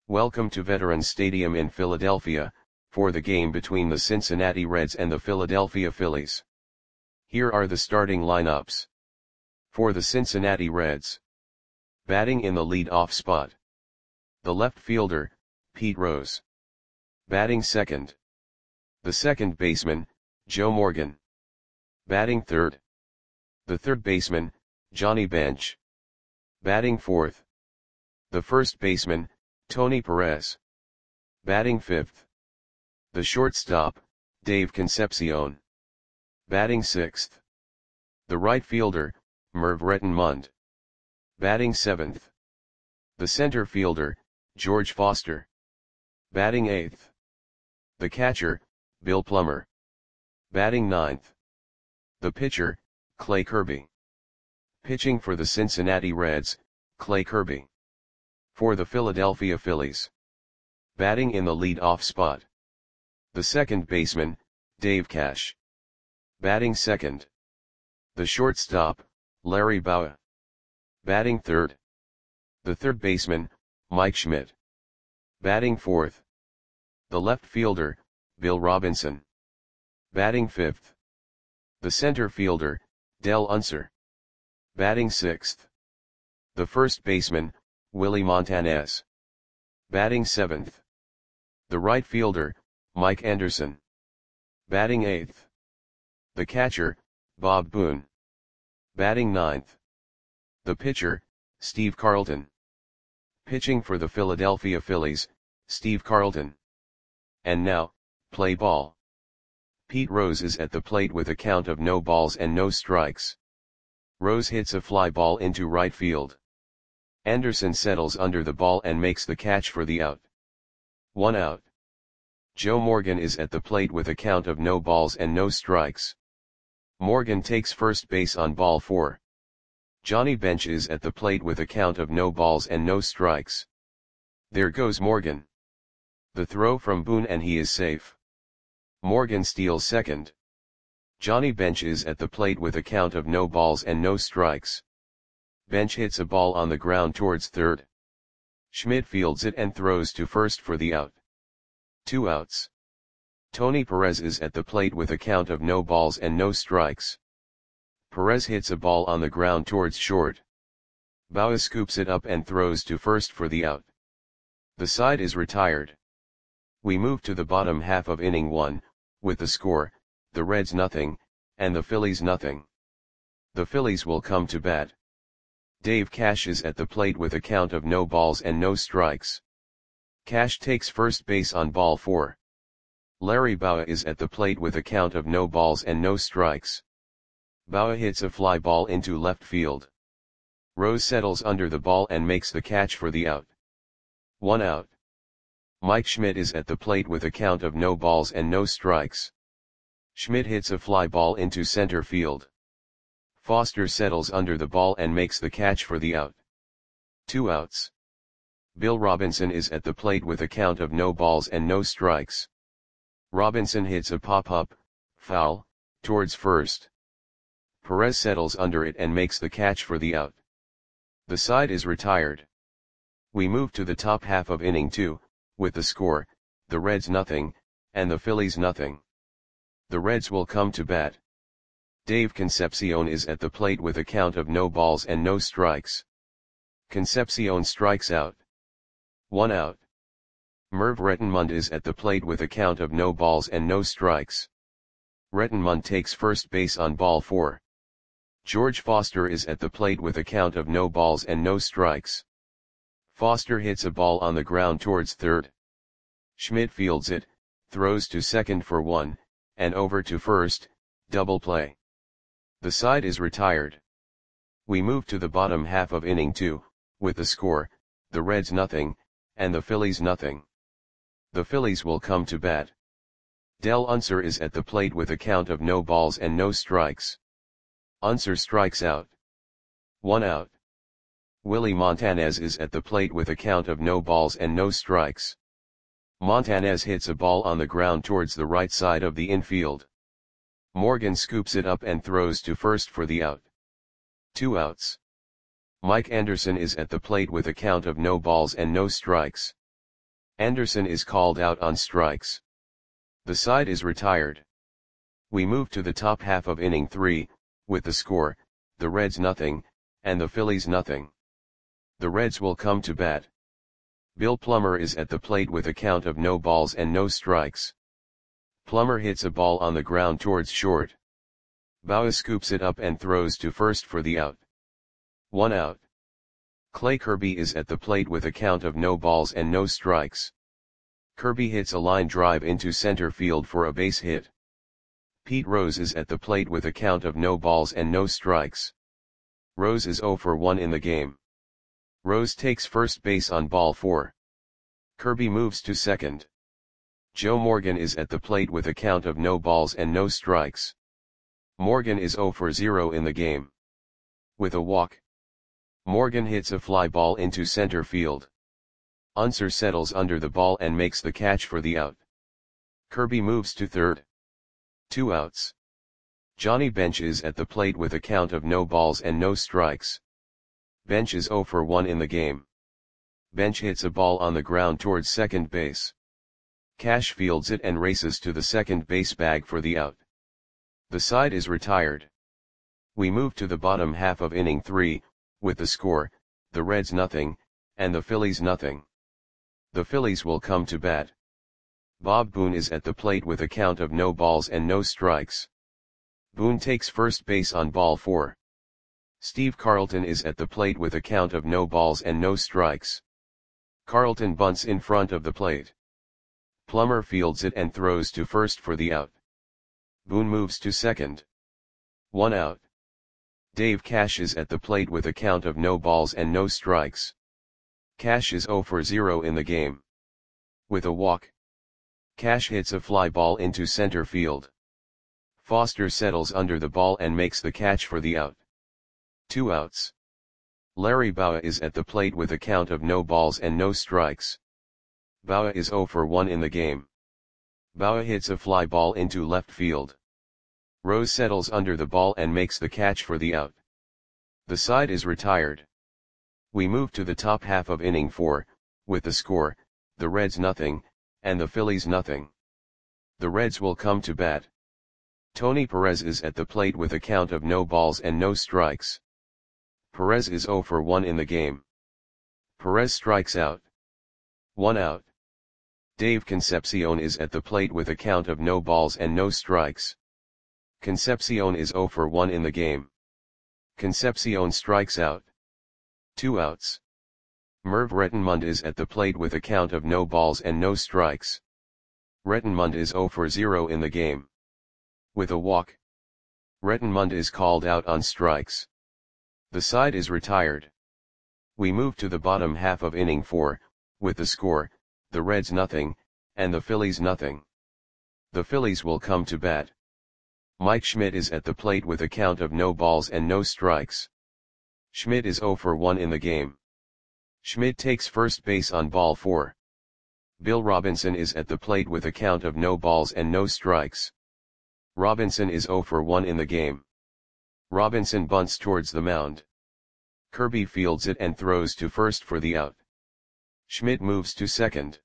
Welcome to Veterans Stadium in Philadelphia, for the game between the Cincinnati Reds and the Philadelphia Phillies. Here are the starting lineups. For the Cincinnati Reds. Batting in the lead-off spot. The left fielder, Pete Rose. Batting second. The second baseman, Joe Morgan. Batting third. The third baseman, Johnny Bench. Batting fourth. The first baseman, Tony Perez. Batting fifth. The shortstop, Dave Concepcion. Batting sixth. The right fielder, Merv Rettenmund. Batting seventh. The center fielder, George Foster. Batting eighth. The catcher, Bill Plummer. Batting ninth. The pitcher, Clay Kirby. Pitching for the Cincinnati Reds, Clay Kirby. For the Philadelphia Phillies. Batting in the lead-off spot. The second baseman, Dave Cash. Batting second. The shortstop, Larry Bowa. Batting third. The third baseman, Mike Schmidt. Batting fourth. The left fielder, Bill Robinson. Batting fifth. The center fielder, Del Unser. Batting sixth. The first baseman, Willie Montanez. Batting seventh. The right fielder, Mike Anderson. Batting eighth. The catcher, Bob Boone. Batting ninth. The pitcher, Steve Carlton. Pitching for the Philadelphia Phillies, Steve Carlton. And now, play ball. Pete Rose is at the plate with a count of no balls and no strikes. Rose hits a fly ball into right field. Anderson settles under the ball and makes the catch for the out. 1 out. Joe Morgan is at the plate with a count of no balls and no strikes. Morgan takes first base on ball 4. Johnny Bench is at the plate with a count of no balls and no strikes. There goes Morgan. The throw from Boone and he is safe. Morgan steals second. Johnny Bench is at the plate with a count of no balls and no strikes. Bench hits a ball on the ground towards third. Schmidt fields it and throws to first for the out. 2 outs. Tony Perez is at the plate with a count of no balls and no strikes. Perez hits a ball on the ground towards short. Bowa scoops it up and throws to first for the out. The side is retired. We move to the bottom half of inning 1, with the score, the Reds nothing, and the Phillies nothing. The Phillies will come to bat. Dave Cash is at the plate with a count of no balls and no strikes. Cash takes first base on ball 4. Larry Bowa is at the plate with a count of no balls and no strikes. Bowa hits a fly ball into left field. Rose settles under the ball and makes the catch for the out. 1 out. Mike Schmidt is at the plate with a count of no balls and no strikes. Schmidt hits a fly ball into center field. Foster settles under the ball and makes the catch for the out. 2 outs. Bill Robinson is at the plate with a count of no balls and no strikes. Robinson hits a pop-up, foul, towards first. Perez settles under it and makes the catch for the out. The side is retired. We move to the top half of inning 2, with the score, the Reds nothing, and the Phillies nothing. The Reds will come to bat. Dave Concepcion is at the plate with a count of no balls and no strikes. Concepcion strikes out. 1 out. Merv Rettenmund is at the plate with a count of no balls and no strikes. Rettenmund takes first base on ball 4. George Foster is at the plate with a count of no balls and no strikes. Foster hits a ball on the ground towards third. Schmidt fields it, throws to second for 1, and over to first, double play. The side is retired. We move to the bottom half of inning 2, with the score, the Reds nothing, and the Phillies nothing. The Phillies will come to bat. Del Unser is at the plate with a count of no balls and no strikes. Unser strikes out. 1 out. Willie Montanez is at the plate with a count of no balls and no strikes. Montanez hits a ball on the ground towards the right side of the infield. Morgan scoops it up and throws to first for the out. 2 outs. Mike Anderson is at the plate with a count of no balls and no strikes. Anderson is called out on strikes. The side is retired. We move to the top half of inning 3, with the score, the Reds nothing, and the Phillies nothing. The Reds will come to bat. Bill Plummer is at the plate with a count of no balls and no strikes. Plummer hits a ball on the ground towards short. Bauer scoops it up and throws to first for the out. 1 out. Clay Kirby is at the plate with a count of no balls and no strikes. Kirby hits a line drive into center field for a base hit. Pete Rose is at the plate with a count of no balls and no strikes. Rose is 0 for 1 in the game. Rose takes first base on ball 4. Kirby moves to second. Joe Morgan is at the plate with a count of no balls and no strikes. Morgan is 0 for 0 in the game. With a walk, Morgan hits a fly ball into center field. Unser settles under the ball and makes the catch for the out. Kirby moves to third. 2 outs. Johnny Bench is at the plate with a count of no balls and no strikes. Bench is 0 for 1 in the game. Bench hits a ball on the ground towards second base. Cash fields it and races to the second base bag for the out. The side is retired. We move to the bottom half of inning 3, with the score, the Reds nothing, and the Phillies nothing. The Phillies will come to bat. Bob Boone is at the plate with a count of no balls and no strikes. Boone takes first base on ball 4. Steve Carlton is at the plate with a count of no balls and no strikes. Carlton bunts in front of the plate. Plummer fields it and throws to first for the out. Boone moves to second. 1 out. Dave Cash is at the plate with a count of no balls and no strikes. Cash is 0 for 0 in the game. With a walk, Cash hits a fly ball into center field. Foster settles under the ball and makes the catch for the out. 2 outs. Larry Bowa is at the plate with a count of no balls and no strikes. Bowa is 0 for 1 in the game. Bowa hits a fly ball into left field. Rose settles under the ball and makes the catch for the out. The side is retired. We move to the top half of inning 4, with the score, the Reds nothing, and the Phillies nothing. The Reds will come to bat. Tony Perez is at the plate with a count of no balls and no strikes. Perez is 0 for 1 in the game. Perez strikes out. 1 out. Dave Concepcion is at the plate with a count of no balls and no strikes. Concepcion is 0 for 1 in the game. Concepcion strikes out. 2 outs. Merv Rettenmund is at the plate with a count of no balls and no strikes. Rettenmund is 0 for 0 in the game. With a walk, Rettenmund is called out on strikes. The side is retired. We move to the bottom half of inning 4, with the score, the Reds nothing, and the Phillies nothing. The Phillies will come to bat. Mike Schmidt is at the plate with a count of no balls and no strikes. Schmidt is 0 for 1 in the game. Schmidt takes first base on ball 4. Bill Robinson is at the plate with a count of no balls and no strikes. Robinson is 0 for 1 in the game. Robinson bunts towards the mound. Kirby fields it and throws to first for the out. Schmidt moves to second.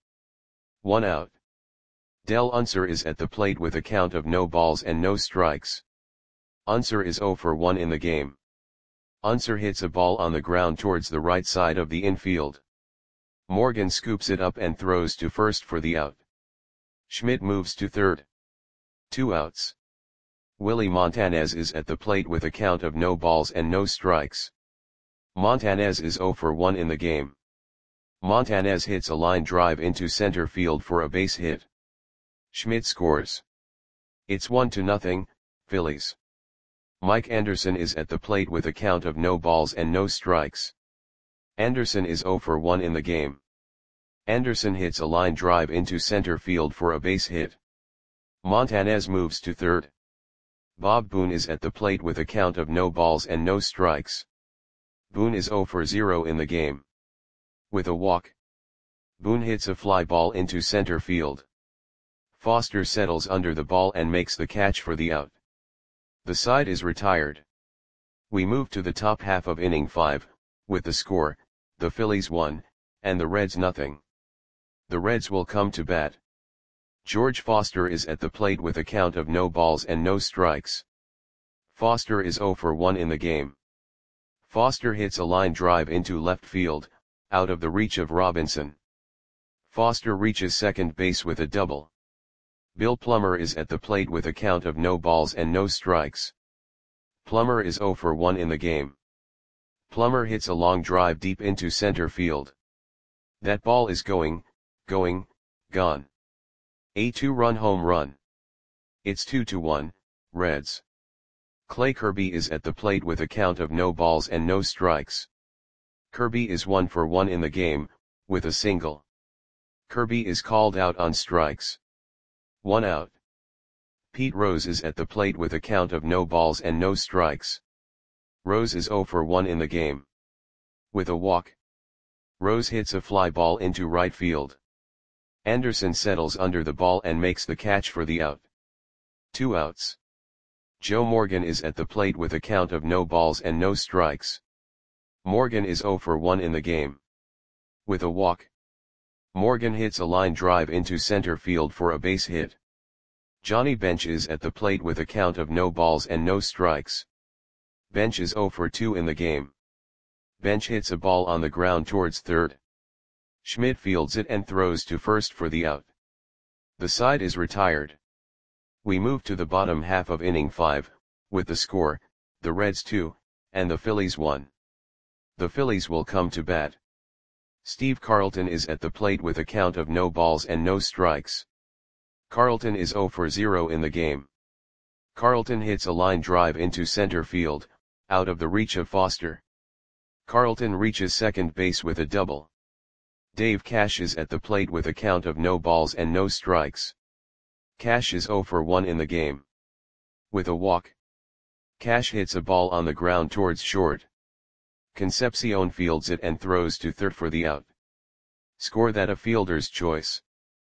1 out. Del Unser is at the plate with a count of no balls and no strikes. Unser is 0 for 1 in the game. Unser hits a ball on the ground towards the right side of the infield. Morgan scoops it up and throws to first for the out. Schmidt moves to third. 2 outs. Willie Montanez is at the plate with a count of no balls and no strikes. Montanez is 0 for 1 in the game. Montanez hits a line drive into center field for a base hit. Schmidt scores. It's 1-0, Phillies. Mike Anderson is at the plate with a count of no balls and no strikes. Anderson is 0 for 1 in the game. Anderson hits a line drive into center field for a base hit. Montanez moves to third. Bob Boone is at the plate with a count of no balls and no strikes. Boone is 0 for 0 in the game. With a walk, Boone hits a fly ball into center field. Foster settles under the ball and makes the catch for the out. The side is retired. We move to the top half of inning 5, with the score, the Phillies 1, and the Reds nothing. The Reds will come to bat. George Foster is at the plate with a count of no balls and no strikes. Foster is 0 for 1 in the game. Foster hits a line drive into left field, out of the reach of Robinson. Foster reaches second base with a double. Bill Plummer is at the plate with a count of no balls and no strikes. Plummer is 0 for 1 in the game. Plummer hits a long drive deep into center field. That ball is gone. A 2-run home run. It's 2-1, Reds. Clay Kirby is at the plate with a count of no balls and no strikes. Kirby is 1 for 1 in the game, with a single. Kirby is called out on strikes. 1 out. Pete Rose is at the plate with a count of no balls and no strikes. Rose is 0 for 1 in the game. With a walk. Rose hits a fly ball into right field. Anderson settles under the ball and makes the catch for the out. 2 outs. Joe Morgan is at the plate with a count of no balls and no strikes. Morgan is 0 for 1 in the game. With a walk. Morgan hits a line drive into center field for a base hit. Johnny Bench is at the plate with a count of no balls and no strikes. Bench is 0 for 2 in the game. Bench hits a ball on the ground towards third. Schmidt fields it and throws to first for the out. The side is retired. We move to the bottom half of inning 5, with the score, the Reds 2, and the Phillies 1. The Phillies will come to bat. Steve Carlton is at the plate with a count of no balls and no strikes. Carlton is 0 for 0 in the game. Carlton hits a line drive into center field, out of the reach of Foster. Carlton reaches second base with a double. Dave Cash is at the plate with a count of no balls and no strikes. Cash is 0 for 1 in the game. With a walk. Cash hits a ball on the ground towards short. Concepcion fields it and throws to third for the out. Score that a fielder's choice.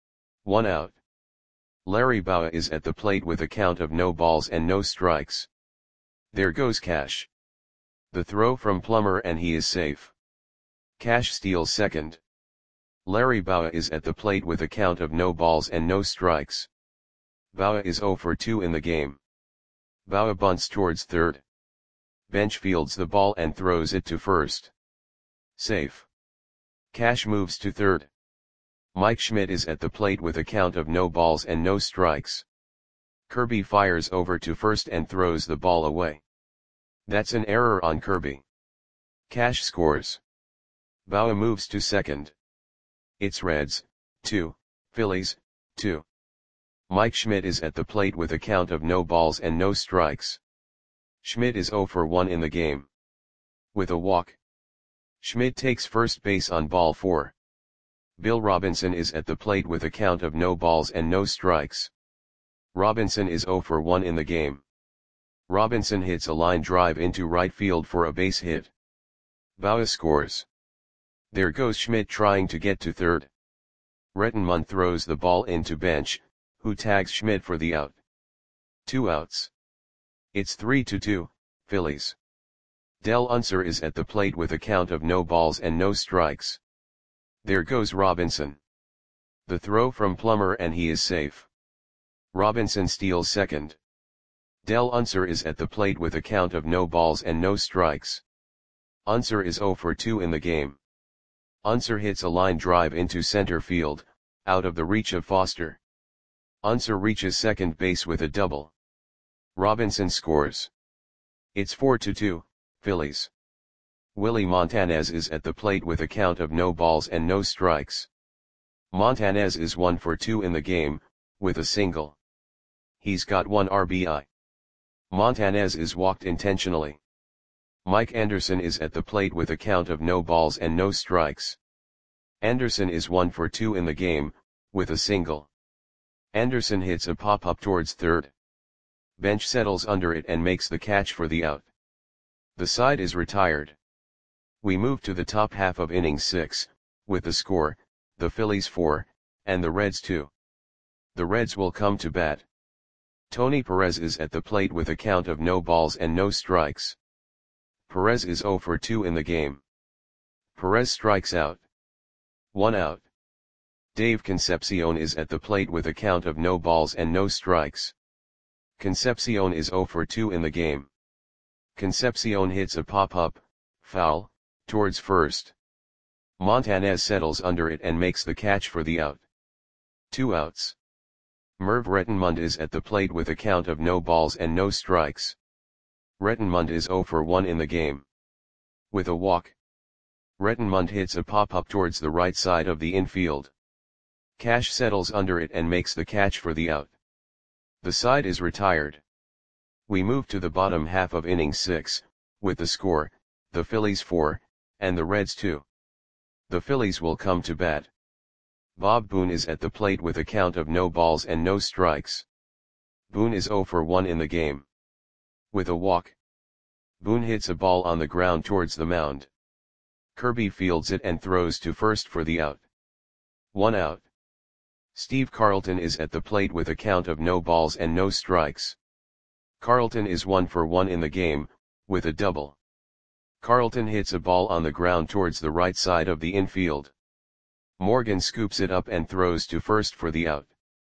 1 out. Larry Bowa is at the plate with a count of no balls and no strikes. There goes Cash. The throw from Plummer and he is safe. Cash steals second. Larry Bowa is at the plate with a count of no balls and no strikes. Bowa is 0 for 2 in the game. Bowa bunts towards third. Bench fields the ball and throws it to first. Safe. Cash moves to third. Mike Schmidt is at the plate with a count of no balls and no strikes. Kirby fires over to first and throws the ball away. That's an error on Kirby. Cash scores. Bowa moves to second. It's Reds, 2, Phillies, 2. Mike Schmidt is at the plate with a count of no balls and no strikes. Schmidt is 0 for 1 in the game. With a walk. Schmidt takes first base on ball 4. Bill Robinson is at the plate with a count of no balls and no strikes. Robinson is 0 for 1 in the game. Robinson hits a line drive into right field for a base hit. Bowa scores. There goes Schmidt trying to get to third. Rettenmund throws the ball into Bench, who tags Schmidt for the out. 2 outs. It's 3-2, Phillies. Del Unser is at the plate with a count of no balls and no strikes. There goes Robinson. The throw from Plummer and he is safe. Robinson steals second. Del Unser is at the plate with a count of no balls and no strikes. Unser is 0 for 2 in the game. Unser hits a line drive into center field, out of the reach of Foster. Unser reaches second base with a double. Robinson scores. It's 4-2, Phillies. Willie Montanez is at the plate with a count of no balls and no strikes. Montanez is 1 for 2 in the game, with a single. He's got 1 RBI. Montanez is walked intentionally. Mike Anderson is at the plate with a count of no balls and no strikes. Anderson is 1 for 2 in the game, with a single. Anderson hits a pop-up towards third. Bench settles under it and makes the catch for the out. The side is retired. We move to the top half of inning 6, with the score, the Phillies 4, and the Reds 2. The Reds will come to bat. Tony Perez is at the plate with a count of no balls and no strikes. Perez is 0 for 2 in the game. Perez strikes out. 1 out. Dave Concepcion is at the plate with a count of no balls and no strikes. Concepcion is 0 for 2 in the game. Concepcion hits a pop-up, foul, towards first. Montanez settles under it and makes the catch for the out. 2 outs. Merv Rettenmund is at the plate with a count of no balls and no strikes. Rettenmund is 0 for 1 in the game. With a walk, Rettenmund hits a pop-up towards the right side of the infield. Cash settles under it and makes the catch for the out. The side is retired. We move to the bottom half of inning 6, with the score, the Phillies 4, and the Reds 2. The Phillies will come to bat. Bob Boone is at the plate with a count of no balls and no strikes. Boone is 0 for 1 in the game. With a walk, Boone hits a ball on the ground towards the mound. Kirby fields it and throws to first for the out. 1 out. Steve Carlton is at the plate with a count of no balls and no strikes. Carlton is 1 for 1 in the game, with a double. Carlton hits a ball on the ground towards the right side of the infield. Morgan scoops it up and throws to first for the out.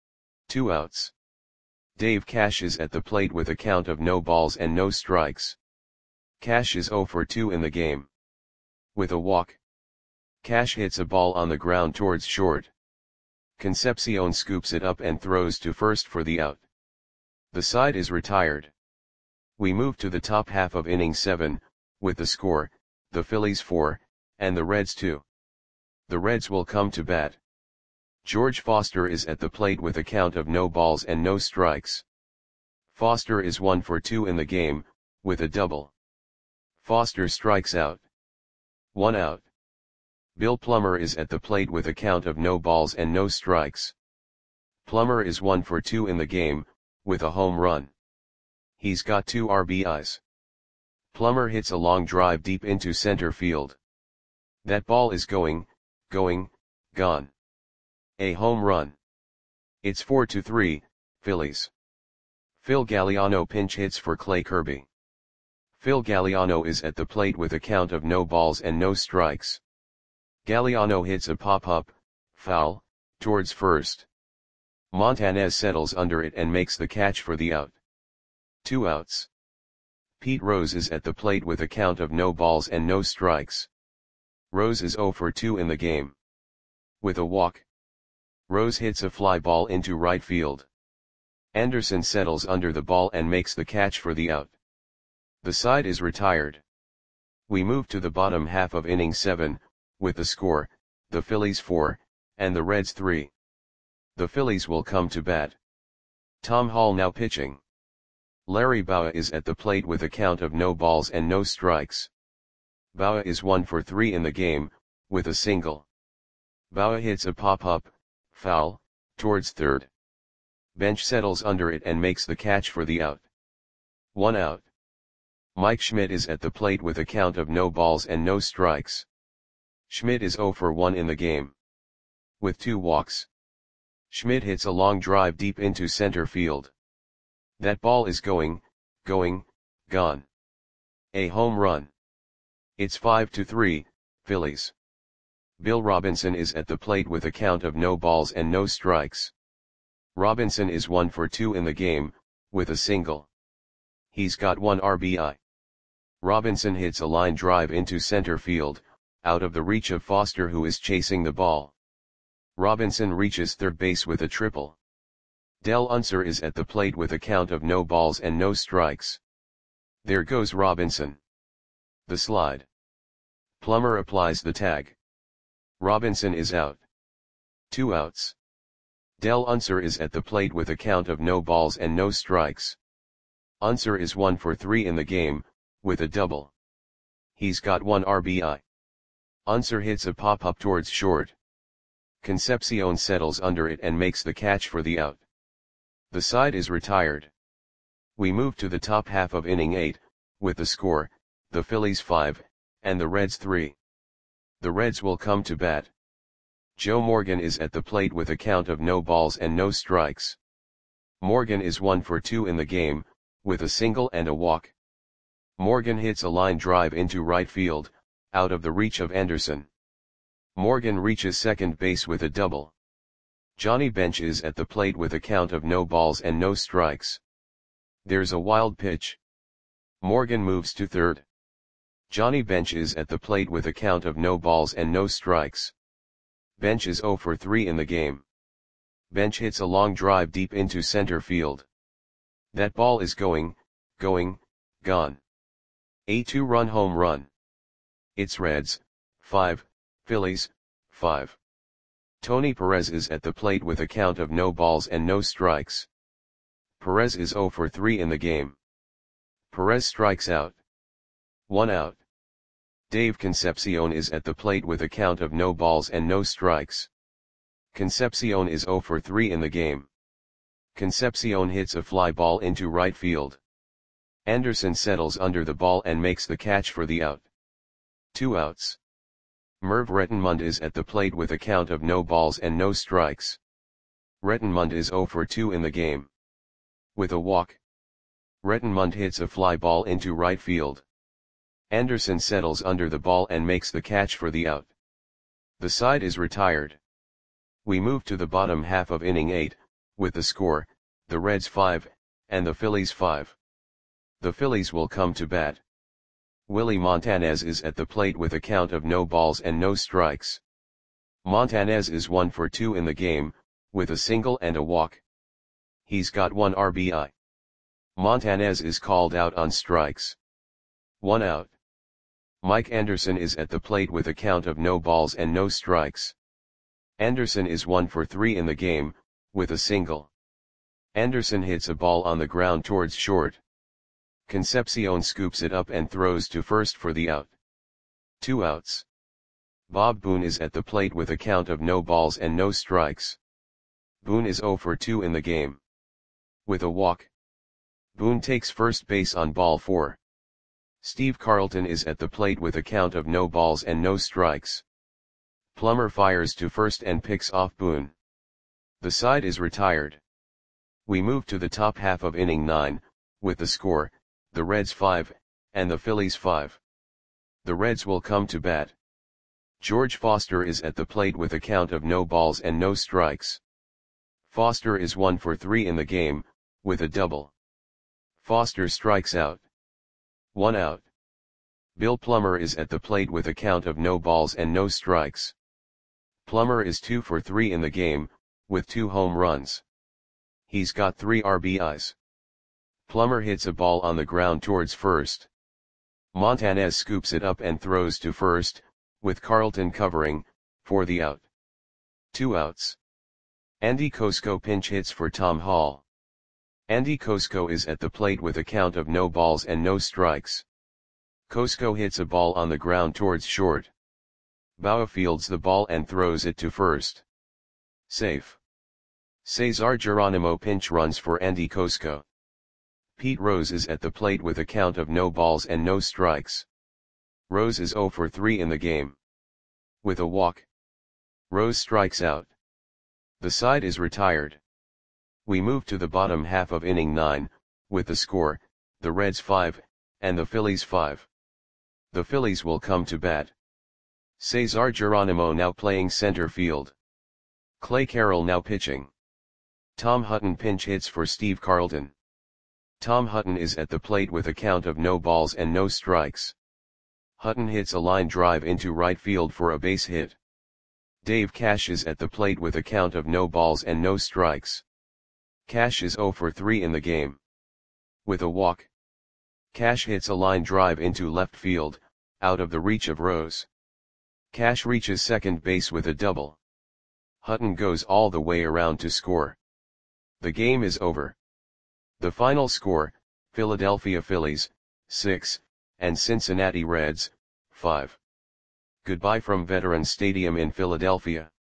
2 outs. Dave Cash is at the plate with a count of no balls and no strikes. Cash is 0 for 2 in the game. With a walk, Cash hits a ball on the ground towards short. Concepcion scoops it up and throws to first for the out. The side is retired. We move to the top half of inning 7, with the score, the Phillies 4, and the Reds 2. The Reds will come to bat. George Foster is at the plate with a count of no balls and no strikes. Foster is 1 for 2 in the game, with a double. Foster strikes out. 1 out. Bill Plummer is at the plate with a count of no balls and no strikes. Plummer is 1 for 2 in the game, with a home run. He's got 2 RBIs. Plummer hits a long drive deep into center field. That ball is going, gone. A home run. It's 4-3, Phillies. Phil Galliano pinch hits for Clay Kirby. Phil Galliano is at the plate with a count of no balls and no strikes. Galliano hits a pop-up, foul, towards first. Montanez settles under it and makes the catch for the out. 2 outs. Pete Rose is at the plate with a count of no balls and no strikes. Rose is 0 for 2 in the game. With a walk, Rose hits a fly ball into right field. Anderson settles under the ball and makes the catch for the out. The side is retired. We move to the bottom half of inning 7, with the score, the Phillies 4, and the Reds 3. The Phillies will come to bat. Tom Hall now pitching. Larry Bowa is at the plate with a count of no balls and no strikes. Bowa is 1 for 3 in the game, with a single. Bowa hits a pop-up, foul, towards third. Bench settles under it and makes the catch for the out. 1 out. Mike Schmidt is at the plate with a count of no balls and no strikes. Schmidt is 0 for 1 in the game. With 2 walks, Schmidt hits a long drive deep into center field. That ball is going, gone. A home run. It's 5-3, Phillies. Bill Robinson is at the plate with a count of no balls and no strikes. Robinson is 1 for 2 in the game, with a single. He's got 1 RBI. Robinson hits a line drive into center field, out of the reach of Foster, who is chasing the ball. Robinson reaches third base with a triple. Del Unser is at the plate with a count of no balls and no strikes. There goes Robinson. The slide. Plummer applies the tag. Robinson is out. 2 outs. Del Unser is at the plate with a count of no balls and no strikes. Unser is 1 for 3 in the game, with a double. He's got 1 RBI. Unser hits a pop-up towards short. Concepcion settles under it and makes the catch for the out. The side is retired. We move to the top half of inning 8, with the score, the Phillies 5, and the Reds 3. The Reds will come to bat. Joe Morgan is at the plate with a count of no balls and no strikes. Morgan is 1 for 2 in the game, with a single and a walk. Morgan hits a line drive into right field, out of the reach of Anderson. Morgan reaches second base with a double. Johnny Bench is at the plate with a count of no balls and no strikes. There's a wild pitch. Morgan moves to third. Johnny Bench is at the plate with a count of no balls and no strikes. Bench is 0 for 3 in the game. Bench hits a long drive deep into center field. That ball is going, gone. A 2-run home run. It's Reds, 5, Phillies, 5. Tony Perez is at the plate with a count of no balls and no strikes. Perez is 0 for 3 in the game. Perez strikes out. 1 out. Dave Concepcion is at the plate with a count of no balls and no strikes. Concepcion is 0 for 3 in the game. Concepcion hits a fly ball into right field. Anderson settles under the ball and makes the catch for the out. 2 outs. Merv Rettenmund is at the plate with a count of no balls and no strikes. Rettenmund is 0 for 2 in the game. With a walk. Rettenmund hits a fly ball into right field. Anderson settles under the ball and makes the catch for the out. The side is retired. We move to the bottom half of inning 8, with the score, the Reds 5, and the Phillies 5. The Phillies will come to bat. Willie Montanez is at the plate with a count of no balls and no strikes. Montanez is 1 for 2 in the game, with a single and a walk. He's got 1 RBI. Montanez is called out on strikes. 1 out. Mike Anderson is at the plate with a count of no balls and no strikes. Anderson is 1 for 3 in the game, with a single. Anderson hits a ball on the ground towards short. Concepcion scoops it up and throws to first for the out. 2 outs. Bob Boone is at the plate with a count of no balls and no strikes. Boone is 0 for 2 in the game. With a walk. Boone takes first base on ball 4. Steve Carlton is at the plate with a count of no balls and no strikes. Plummer fires to first and picks off Boone. The side is retired. We move to the top half of inning 9, with the score, the Reds 5, and the Phillies 5. The Reds will come to bat. George Foster is at the plate with a count of no balls and no strikes. Foster is 1 for 3 in the game, with a double. Foster strikes out. 1 out. Bill Plummer is at the plate with a count of no balls and no strikes. Plummer is 2 for 3 in the game, with 2 home runs. He's got 3 RBIs. Plummer hits a ball on the ground towards first. Montanez scoops it up and throws to first, with Carlton covering, for the out. 2 outs. Andy Kosko pinch hits for Tom Hall. Andy Kosko is at the plate with a count of no balls and no strikes. Kosko hits a ball on the ground towards short. Bauer fields the ball and throws it to first. Safe. Cesar Geronimo pinch runs for Andy Kosko. Pete Rose is at the plate with a count of no balls and no strikes. Rose is 0 for 3 in the game. With a walk. Rose strikes out. The side is retired. We move to the bottom half of inning 9, with the score, the Reds 5, and the Phillies 5. The Phillies will come to bat. Cesar Geronimo now playing center field. Clay Carroll now pitching. Tom Hutton pinch hits for Steve Carlton. Tom Hutton is at the plate with a count of no balls and no strikes. Hutton hits a line drive into right field for a base hit. Dave Cash is at the plate with a count of no balls and no strikes. Cash is 0 for 3 in the game. With a walk. Cash hits a line drive into left field, out of the reach of Rose. Cash reaches second base with a double. Hutton goes all the way around to score. The game is over. The final score, Philadelphia Phillies, 6, and Cincinnati Reds, 5. Goodbye from Veterans Stadium in Philadelphia.